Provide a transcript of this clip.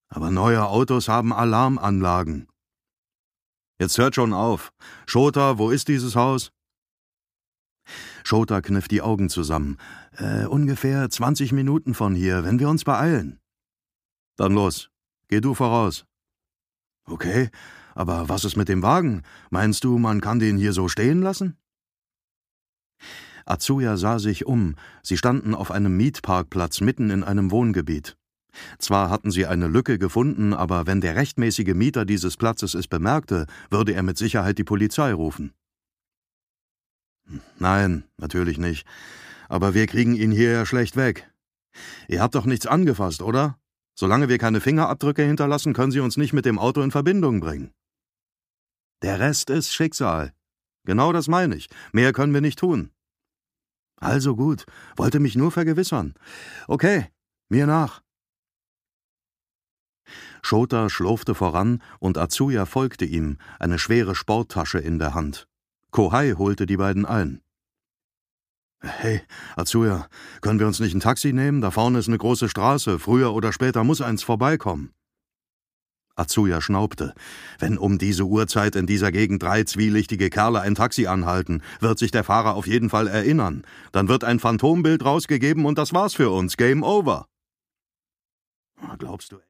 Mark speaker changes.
Speaker 1: Aber neue Autos haben Alarmanlagen. Jetzt hört schon auf. Shota, wo ist dieses Haus? Shota kniff die Augen zusammen. Ungefähr 20 Minuten von hier, wenn wir uns beeilen. Dann los, geh du voraus. Okay, aber was ist mit dem Wagen? Meinst du, man kann den hier so stehen lassen? Atsuya sah sich um. Sie standen auf einem Mietparkplatz mitten in einem Wohngebiet. Zwar hatten sie eine Lücke gefunden, aber wenn der rechtmäßige Mieter dieses Platzes es bemerkte, würde er mit Sicherheit die Polizei rufen. Nein, natürlich nicht. Aber wir kriegen ihn hier ja schlecht weg. Ihr habt doch nichts angefasst, oder? Solange wir keine Fingerabdrücke hinterlassen, können Sie uns nicht mit dem Auto in Verbindung bringen. Der Rest ist Schicksal. Genau das meine ich. Mehr können wir nicht tun. Also gut, wollte mich nur vergewissern. Okay, mir nach. Shota schlurfte voran und Atsuya folgte ihm, eine schwere Sporttasche in der Hand. Kohei holte die beiden ein. »Hey, Atsuya, können wir uns nicht ein Taxi nehmen? Da vorne ist eine große Straße. Früher oder später muss eins vorbeikommen.« Atsuya schnaubte. »Wenn um diese Uhrzeit in dieser Gegend 3 zwielichtige Kerle ein Taxi anhalten, wird sich der Fahrer auf jeden Fall erinnern. Dann wird ein Phantombild rausgegeben und das war's für uns. Game over.« »Glaubst du